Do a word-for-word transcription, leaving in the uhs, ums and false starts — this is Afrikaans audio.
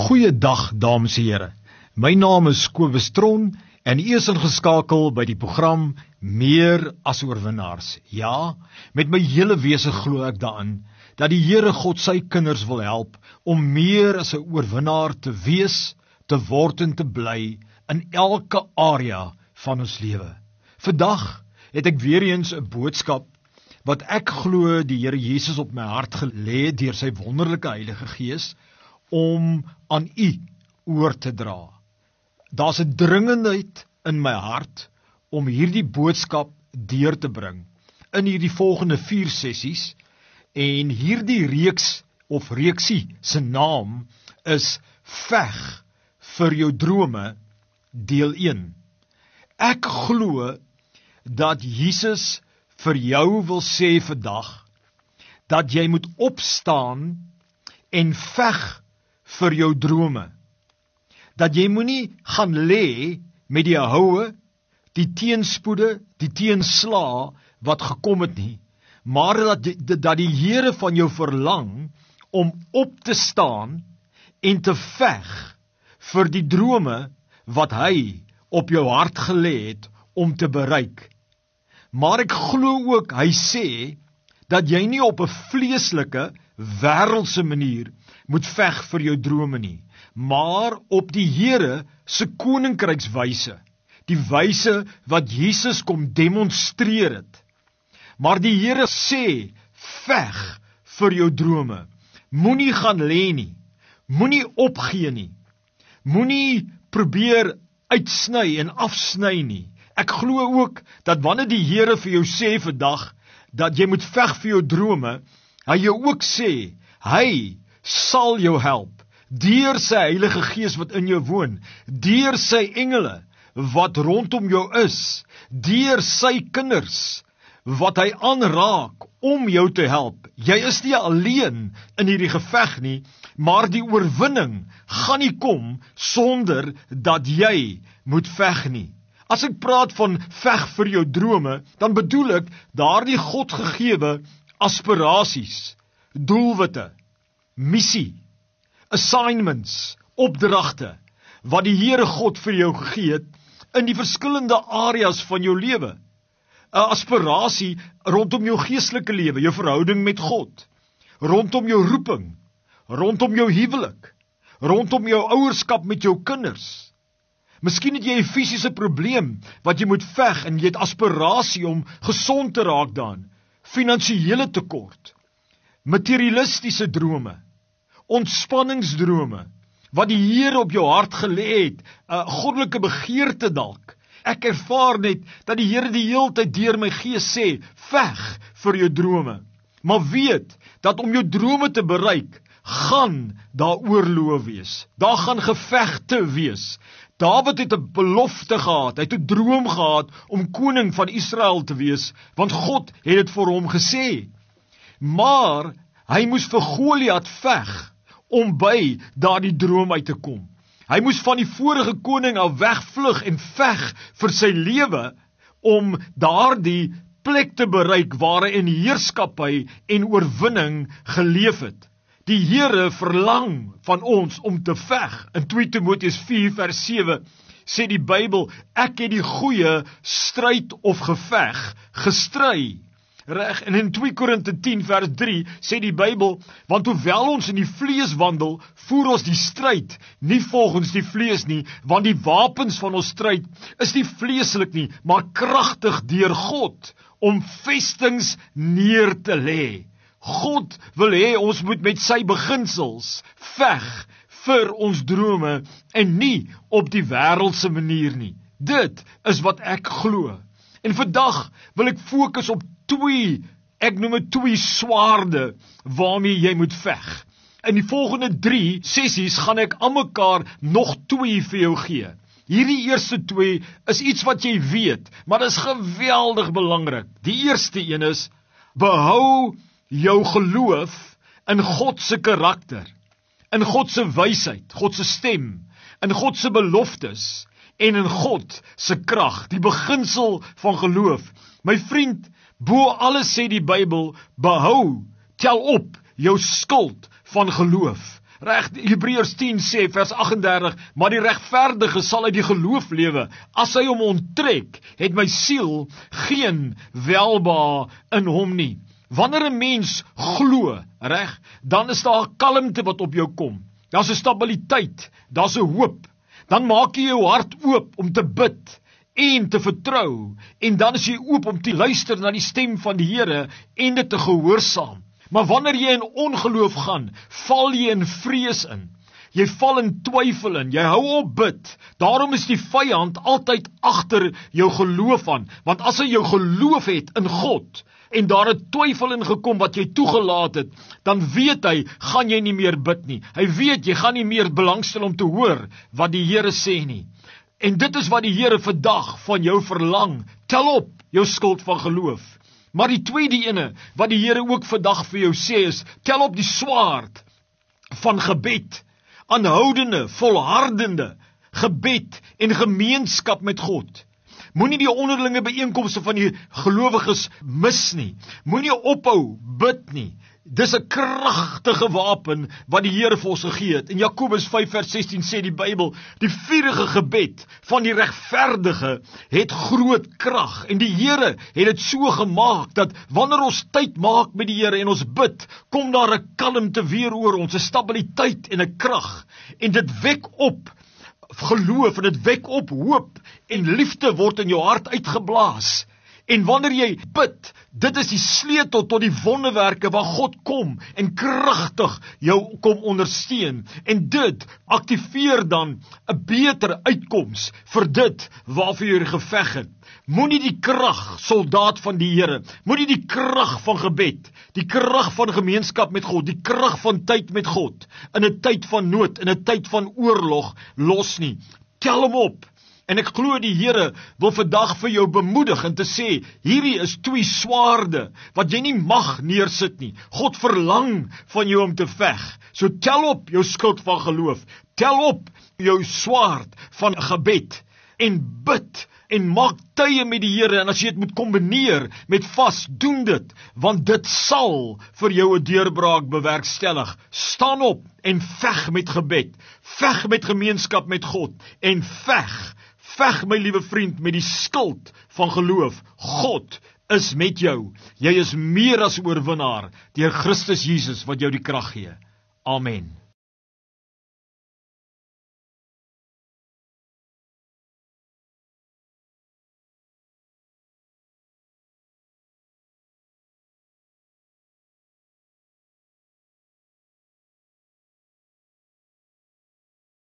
Goeiedag, dames en here. My naam is Kobus Tron en u is ingeskakel by die program Meer as Oorwinnaars. Ja, met my hele wese glo ek daarin dat die Here God sy kinders wil help om meer as 'n oorwinnaar te wees, te word en te bly in elke area van ons lewe. Vandag het ek weer eens 'n boodskap wat ek glo die Here Jesus op my hart gelê het deur sy wonderlike Heilige Gees om aan u oor te dra. Daar's 'n dringendheid in my hart om hierdie boodskap deur te bring in hierdie volgende vier sessies, en hierdie reeks of reeksie se naam is Veg vir jou drome deel een. Ek glo dat Jesus vir jou wil sê vandag dat jy moet opstaan en veg vir jou drome. Dat jy moenie gaan lê met die houe, die teenspoede, die teenslaa wat gekom het nie, maar dat die, dat die Here van jou verlang om op te staan en te veg vir die drome wat hy op jou hart gelê het om te bereik. Maar ek glo ook, hy sê, dat jy nie op 'n vleeslike, wêreldse manier moet veg vir jou drome nie, maar op die Here se koninkrykswyse, die wyse wat Jesus kom demonstreer het. Maar die Here sê, veg vir jou drome. Moenie gaan lê nie, moenie opgee nie, moenie probeer uitsny en afsny nie. Ek glo ook dat wanneer die Here vir jou sê vandag dat jy moet veg vir jou drome, hy jou ook sê, hy sal jou help deur sy Heilige Gees wat in jou woon, deur sy engele wat rondom jou is, deur sy kinders wat hy aanraak om jou te help. Jy is nie alleen in hierdie geveg nie, maar die oorwinning gaan nie kom sonder dat jy moet veg nie. As ek praat van veg vir jou drome, dan bedoel ek daardie Godgegewe aspirasies, doelwitte, missie, assignments, opdragte, wat die Here God vir jou gegee het in die verskillende areas van jou lewe. 'n Aspirasie rondom jou geestelike lewe, jou verhouding met God, rondom jou roeping, rondom jou huwelik, rondom jou ouerskap met jou kinders. Miskien het jy 'n fisiese probleem wat jy moet veg en jy het aspirasie om gesond te raak daarin, finansiële tekort, materialistiese drome, ontspanningsdrome, wat die Here op jou hart gelê het, 'n goddelike begeerte dalk. Ek ervaar net dat die Here die hele tyd deur my gees sê, veg vir jou drome. Maar weet, dat om jou drome te bereik, gaan daar oorloë wees. Daar gaan gevegte wees. Dawid het 'n belofte gehad, hy het 'n droom gehad om koning van Israel te wees, want God het dit vir hom gesê. Maar hy moes vir Goliat veg om by daardie droom uit te kom. Hy moes van die vorige koning af wegvlug en veg vir sy lewe om daardie plek te bereik waar hy in heerskappy en oorwinning geleef het. Die Here verlang van ons om te veg. In twee Timoteus vier vers sewe sê die Bybel, ek het die goeie stryd of geveg gestry. Reg, en in twee Korinte tien vers drie sê die Bybel, want hoewel ons in die vlees wandel, voer ons die stryd, nie volgens die vlees nie, want die wapens van ons stryd is nie vleeslik nie, maar kragtig deur God, om vestings neer te lê. God wil hê ons moet met sy beginsels veg vir ons drome en nie op die wêreldse manier nie. Dit is wat ek glo. En vandag wil ek fokus op twee, ek noem dit twee swaarde waarmee jy moet veg. In die volgende drie sessies gaan ek aan mekaar nog twee vir jou gee. Hierdie eerste twee is iets wat jy weet, maar dit is geweldig belangrik. Die eerste een is, behou jou geloof in God se karakter, in God se wysheid, God se stem, in God se beloftes en in God se krag, die beginsel van geloof. My vriend, bo alles sê die Bybel, behou, tel op jou skild van geloof. Reg, Hebreërs tien sê vers agt en dertig, maar die regverdige sal uit die geloof lewe. As hy hom onttrek, het my siel geen welbehae in hom nie. Wanneer 'n mens glo, reg, dan is daar 'n kalmte wat op jou kom. Daar's 'n stabiliteit, daar's 'n hoop. Dan maak jy jou hart oop om te bid en te vertrou, en dan is jy oop om te luister na die stem van die Here en dit te gehoorsaam. Maar wanneer jy in ongeloof gaan, val jy in vrees in. Jy val in twyfel in, jy hou op bid. Daarom is die vyand altyd agter jou geloof aan, want as hy jou geloof het in God, en daar 'n twyfel in gekom wat jy toegelaat het, dan weet hy, gaan jy nie meer bid nie. Hy weet, jy gaan nie meer belangstel om te hoor wat die Here sê nie. En dit is wat die Here vandag van jou verlang. Tel op jou skild van geloof. Maar die tweede ene, wat die Here ook vandag vir jou sê is, tel op die swaard van gebed. Aanhoudende, volhardende gebed en gemeenskap met God. Moenie die onderlinge byeenkomste van die gelowiges mis nie. Moenie ophou bid nie. Dis 'n kragtige wapen wat die Here vir ons gegee het. In Jakobus vyf vers sestien sê die Bybel, die vurige gebed van die regverdige het groot krag. En die Here het dit so gemaak dat wanneer ons tyd maak met die Here en ons bid, kom daar 'n kalmte weer oor ons, 'n stabiliteit en 'n krag. En dit wek op geloof en dit wek op hoop en liefde word in jou hart uitgeblaas. En wanneer jy bid, dit is die sleutel tot die wonderwerke waar God kom en kragtig jou kom ondersteun. En dit aktiveer dan 'n beter uitkoms vir dit waarvoor jy geveg het. Moenie die krag, soldaat van die Here, moenie die krag van gebed, die krag van gemeenskap met God, die krag van tyd met God, in 'n tyd van nood, in 'n tyd van oorlog, los nie. Tel hom op. En ek glo die Here wil vandag vir jou bemoedig en te sê, hierdie is twee swaarde wat jy nie mag neersit nie. God verlang van jou om te veg. So tel op jou skild van geloof. Tel op jou swaard van gebed en bid en maak tye met die Here. En as jy dit moet kombineer met vas, doen dit, want dit sal vir jou 'n deurbraak bewerkstellig. Staan op en veg met gebed. Veg met gemeenskap met God en veg Veg, my liewe vriend, met die skild van geloof. God is met jou. Jy is meer as oorwinnaar deur Christus Jesus wat jou die krag gee. Amen.